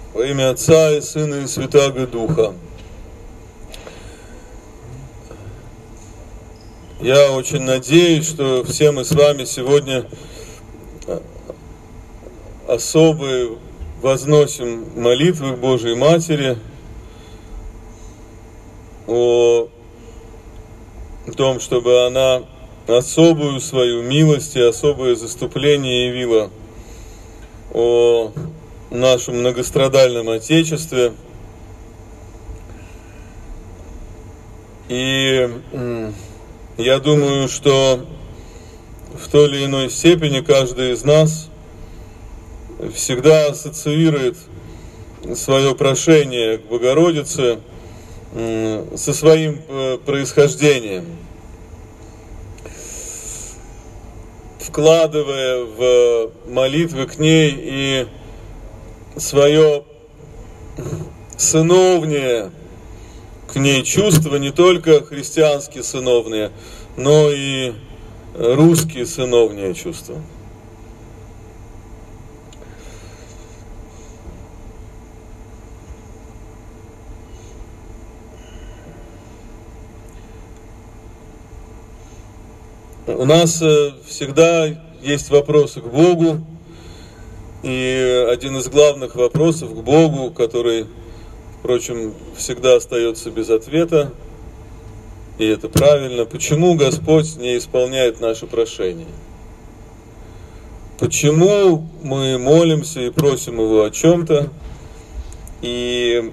Во имя Отца и Сына и Святаго Духа. Я очень надеюсь, что все мы с вами сегодня особо возносим молитвы к Божией Матери о том, чтобы она особую свою милость и особое заступление явила о нашем многострадальном Отечестве. И я думаю, что в той или иной степени каждый из нас всегда ассоциирует свое прошение к Богородице со своим происхождением, вкладывая в молитвы к ней и свое сыновнее к ней чувства, не только христианские сыновние, но и русские сыновние чувства. У нас всегда есть вопросы к Богу, и один из главных вопросов к Богу, который, впрочем, всегда остается без ответа, и это правильно: почему Господь не исполняет наши прошения? Почему мы молимся и просим Его о чем-то, и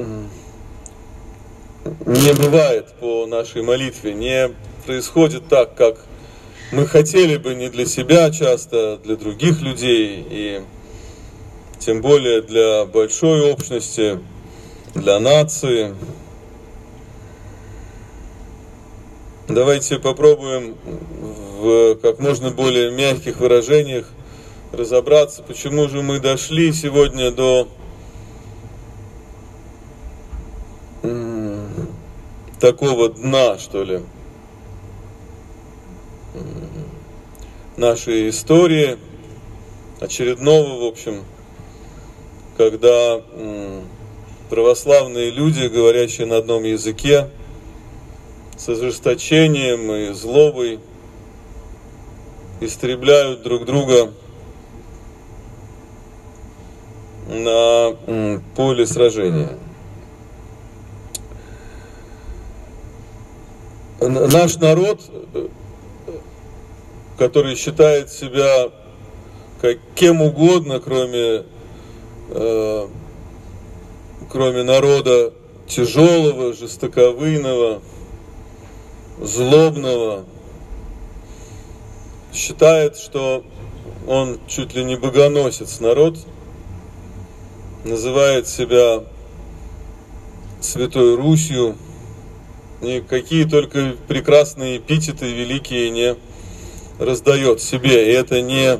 не бывает по нашей молитве, не происходит так, как мы хотели бы, не для себя часто, а для других людей, и тем более для большой общности, для нации. Давайте попробуем в как можно более мягких выражениях разобраться, почему же мы дошли сегодня до такого дна, что ли, нашей истории, очередного, в общем, когда православные люди, говорящие на одном языке, с ожесточением и злобой истребляют друг друга на поле сражения. Наш народ, который считает себя кем угодно, кроме народа тяжелого, жестоковыйного, злобного, считает, что он чуть ли не богоносец народ, называет себя Святой Русью, и какие только прекрасные эпитеты великие не раздает себе. И это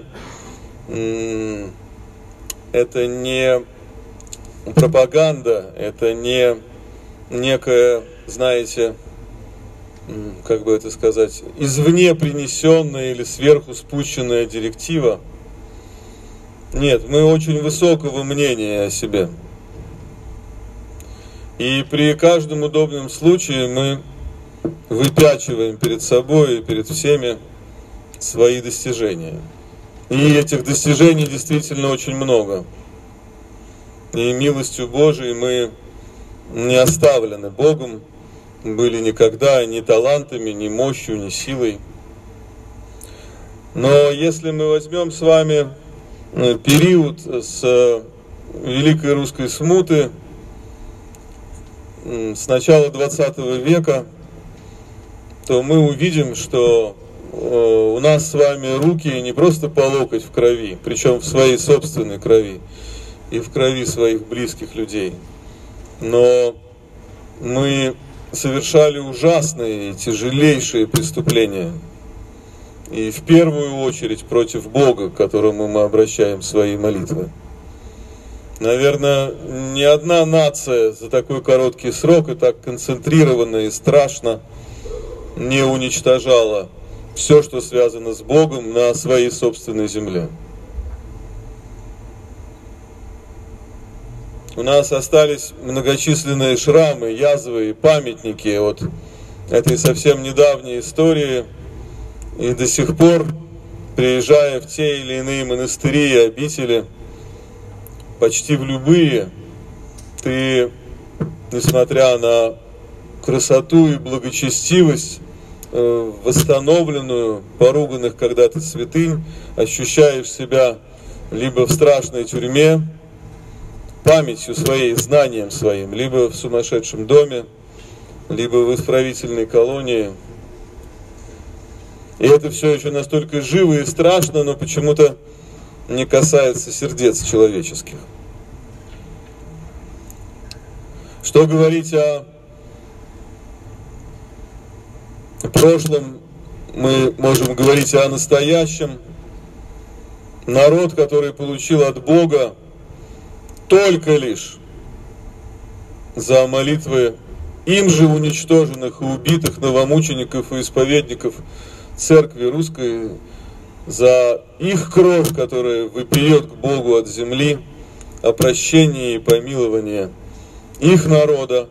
не пропаганда, это не некая, знаете, как бы это сказать, извне принесенная или сверху спущенная директива. Нет, мы очень высокого мнения о себе. И при каждом удобном случае мы выпячиваем перед собой и перед всеми свои достижения. И этих достижений действительно очень много. И милостью Божией мы не оставлены Богом, были никогда ни талантами, ни мощью, ни силой. Но если мы возьмем с вами период с Великой Русской Смуты, с начала 20 века, то мы увидим, что у нас с вами руки не просто по локоть в крови, причем в своей собственной крови и в крови своих близких людей, но мы совершали ужасные и тяжелейшие преступления. И в первую очередь против Бога, к которому мы обращаем свои молитвы. Наверное, ни одна нация за такой короткий срок и так концентрированно и страшно не уничтожала все, что связано с Богом, на своей собственной земле. у нас остались многочисленные шрамы, язвы и памятники от этой совсем недавней истории. И до сих пор, приезжая в те или иные монастыри и обители, почти в любые, ты, несмотря на красоту и благочестивость, восстановленную, поруганных когда-то святынь, ощущаешь себя либо в страшной тюрьме, памятью своей, знанием своим, либо в сумасшедшем доме, либо в исправительной колонии. И это все еще настолько живо и страшно, но почему-то не касается сердец человеческих. Что говорить о прошлом, мы можем говорить о настоящем. Народ, который получил от Бога только лишь за молитвы им же уничтоженных и убитых новомучеников и исповедников Церкви Русской, за их кровь, которая вопиет к Богу от земли, о прощении и помиловании их народа.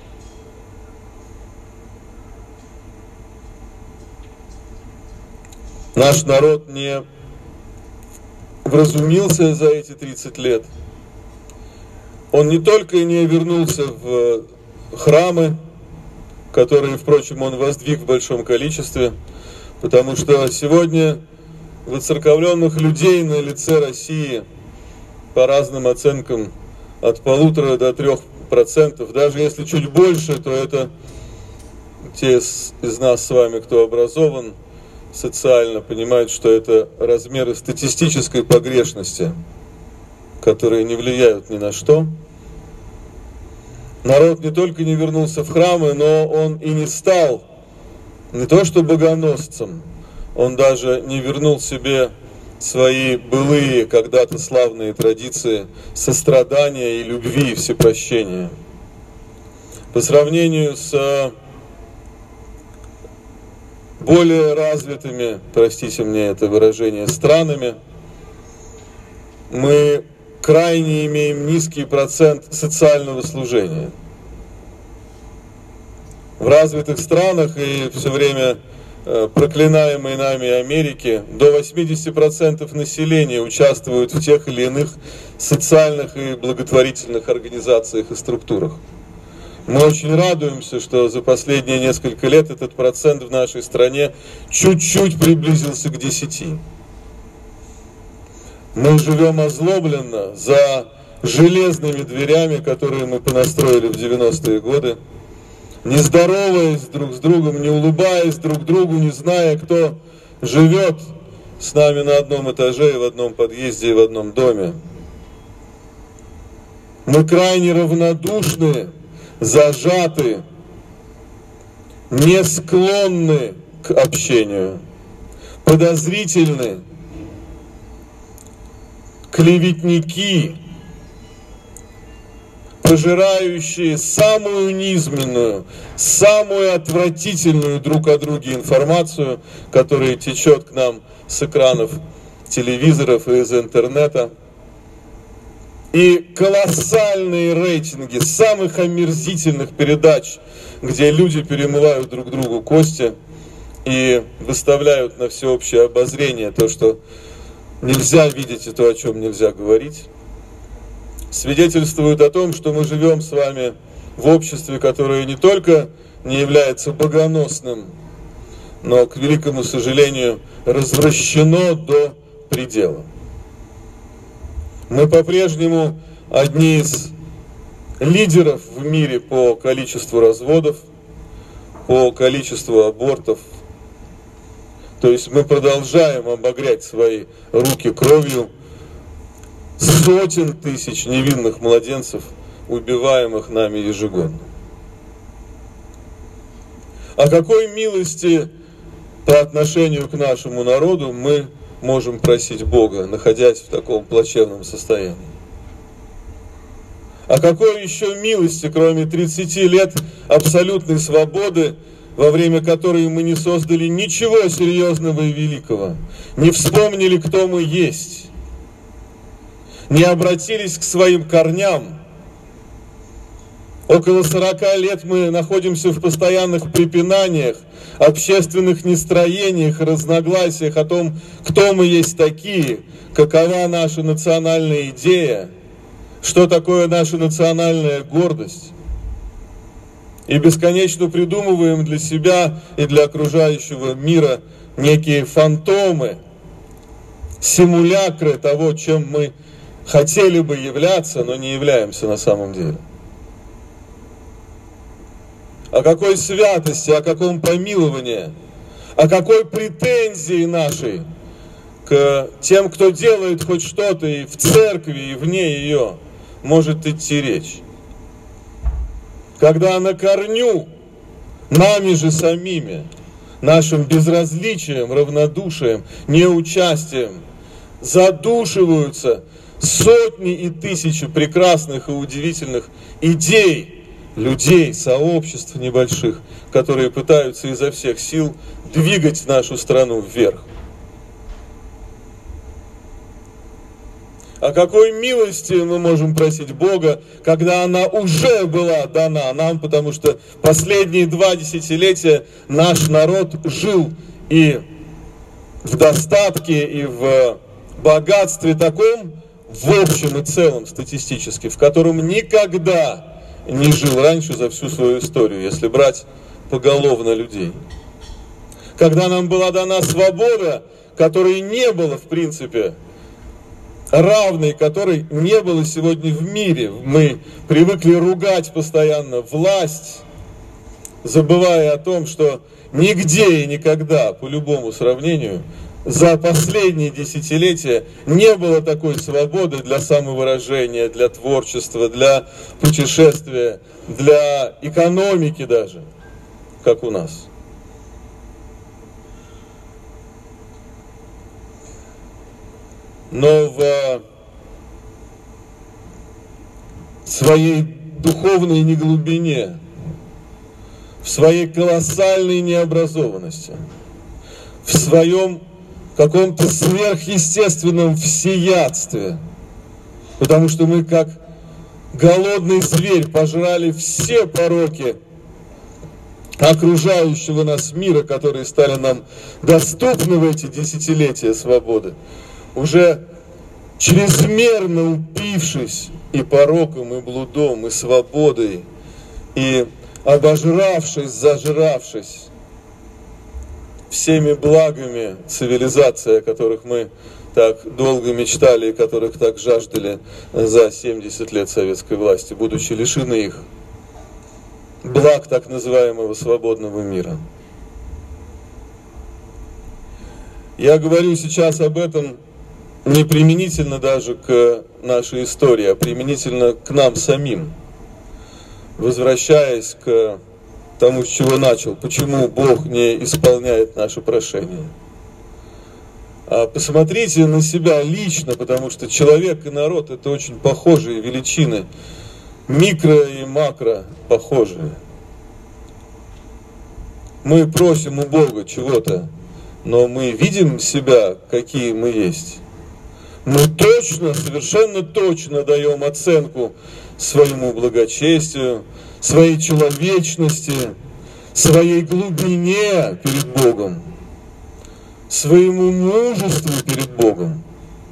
Наш народ не вразумился за эти 30 лет. Он не только не вернулся в храмы, которые, впрочем, он воздвиг в большом количестве, потому что сегодня воцерковленных людей на лице России, по разным оценкам, от 1,5 до 3%, даже если чуть больше, то это те из нас с вами, кто образован социально, понимают, что это размеры статистической погрешности, которые не влияют ни на что. Народ не только не вернулся в храмы, но он и не стал не то что богоносцем, он даже не вернул себе свои былые когда-то славные традиции сострадания и любви и всепрощения. По сравнению с более развитыми, простите мне это выражение, странами, мы крайне имеем низкий процент социального служения. В развитых странах и все время проклинаемой нами Америке до 80% населения участвуют в тех или иных социальных и благотворительных организациях и структурах. Мы очень радуемся, что за последние несколько лет этот процент в нашей стране чуть-чуть приблизился к 10%. Мы живем озлобленно за железными дверями, которые мы понастроили в 90-е годы, не здороваясь друг с другом, не улыбаясь друг другу, не зная, кто живет с нами на одном этаже, в одном подъезде и в одном доме. Мы крайне равнодушны, зажаты, не склонны к общению, подозрительны, клеветники, пожирающие самую низменную, самую отвратительную друг о друге информацию, которая течет к нам с экранов телевизоров и из интернета. И колоссальные рейтинги самых омерзительных передач, где люди перемывают друг другу кости и выставляют на всеобщее обозрение то, что нельзя видеть, и то, о чем нельзя говорить, свидетельствуют о том, что мы живем с вами в обществе, которое не только не является богоносным, но, к великому сожалению, развращено до предела. Мы по-прежнему одни из лидеров в мире по количеству разводов, по количеству абортов. То есть мы продолжаем обогрять свои руки кровью сотен тысяч невинных младенцев, убиваемых нами ежегодно. О какой милости по отношению к нашему народу мы можем просить Бога, находясь в таком плачевном состоянии? О какой еще милости, кроме 30 лет абсолютной свободы, во время которой мы не создали ничего серьезного и великого, не вспомнили, кто мы есть, не обратились к своим корням, Около 40 лет мы находимся в постоянных препинаниях, общественных нестроениях, разногласиях о том, кто мы есть такие, какова наша национальная идея, что такое наша национальная гордость. И бесконечно придумываем для себя и для окружающего мира некие фантомы, симулякры того, чем мы хотели бы являться, но не являемся на самом деле. О какой святости, о каком помиловании, о какой претензии нашей к тем, кто делает хоть что-то и в церкви, и вне ее, может идти речь. Когда на корню, нами же самими, нашим безразличием, равнодушием, неучастием задушиваются сотни и тысячи прекрасных и удивительных идей, людей, сообществ небольших, которые пытаются изо всех сил двигать нашу страну вверх. О какой милости мы можем просить Бога, когда она уже была дана нам, потому что последние 2 десятилетия наш народ жил и в достатке, и в богатстве таком, в общем и целом статистически, в котором никогда не жил раньше за всю свою историю, если брать поголовно людей. Когда нам была дана свобода, которой не было в принципе, равной которой не было сегодня в мире. Мы привыкли ругать постоянно власть, забывая о том, что нигде и никогда, по любому сравнению, за последние десятилетия не было такой свободы для самовыражения, для творчества, для путешествия, для экономики даже, как у нас. Но в своей духовной неглубине, в своей колоссальной необразованности, в своем каком-то сверхъестественном всеядстве, потому что мы как голодный зверь пожрали все пороки окружающего нас мира, которые стали нам доступны в эти десятилетия свободы, уже чрезмерно упившись и пороком, и блудом, и свободой, и обожравшись, зажравшись всеми благами цивилизации, о которых мы так долго мечтали и которых так жаждали за 70 лет советской власти, будучи лишены их, благ так называемого свободного мира. Я говорю сейчас об этом не применительно даже к нашей истории, а применительно к нам самим, возвращаясь к тому, с чего начал, почему Бог не исполняет наши прошения. Посмотрите на себя лично, потому что человек и народ — это очень похожие величины, микро и макро похожие. Мы просим у Бога чего-то, но мы видим себя, какие мы есть. Мы точно, совершенно точно даем оценку своему благочестию, своей человечности, своей глубине перед Богом, своему мужеству перед Богом.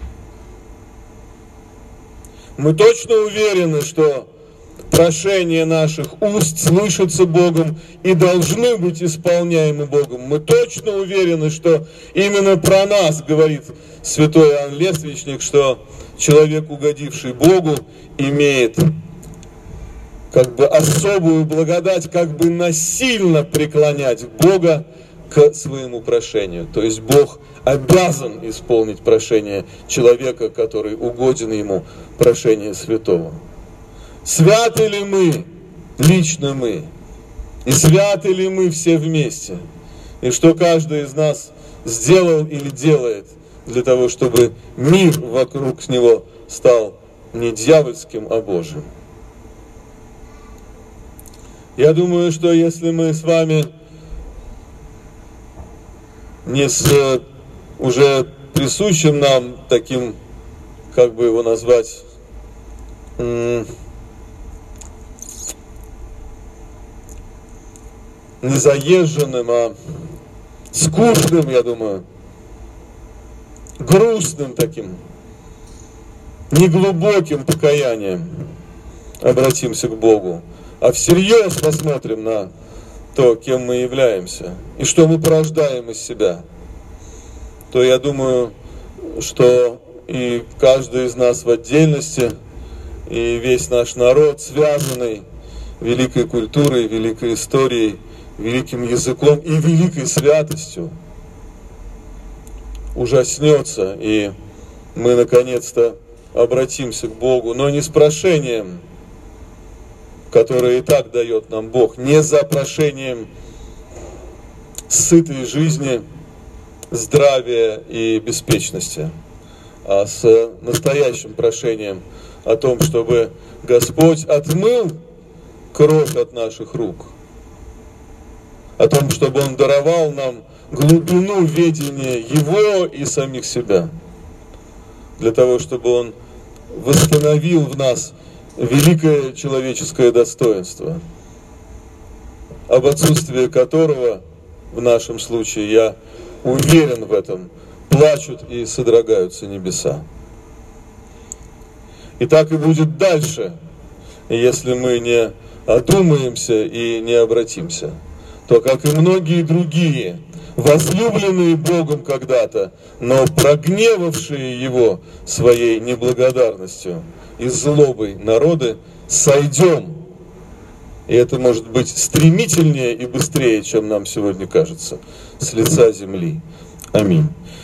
Мы точно уверены, что прошения наших уст слышатся Богом и должны быть исполняемы Богом. Мы точно уверены, что именно про нас говорит святой Иоанн Лествичник, что человек, угодивший Богу, имеет как бы особую благодать, как бы насильно преклонять Бога к своему прошению. То есть Бог обязан исполнить прошение человека, который угоден ему, прошение святого. Святы ли мы, лично мы, и святы ли мы все вместе, и что каждый из нас сделал или делает для того, чтобы мир вокруг него стал не дьявольским, а Божьим. Я думаю, что если мы с вами не с уже присущим нам таким, как бы его назвать, незаезженным, а скучным, я думаю, грустным таким, неглубоким покаянием обратимся к Богу, а всерьез посмотрим на то, кем мы являемся и что мы порождаем из себя, то я думаю, что и каждый из нас в отдельности, и весь наш народ, связанный великой культурой, великой историей, великим языком и великой святостью, ужаснется, и мы наконец-то обратимся к Богу, но не с прошением, которое и так дает нам Бог, не за прошением сытой жизни, здравия и беспечности, а с настоящим прошением о том, чтобы Господь отмыл кровь от наших рук, о том, чтобы Он даровал нам глубину ведения Его и самих себя, для того, чтобы Он восстановил в нас великое человеческое достоинство, об отсутствии которого в нашем случае, я уверен в этом, плачут и содрогаются небеса. И так и будет дальше, если мы не одумаемся и не обратимся, то, как и многие другие, возлюбленные Богом когда-то, но прогневавшие Его своей неблагодарностью и злобой народы, сойдем. И это может быть стремительнее и быстрее, чем нам сегодня кажется, с лица земли. Аминь.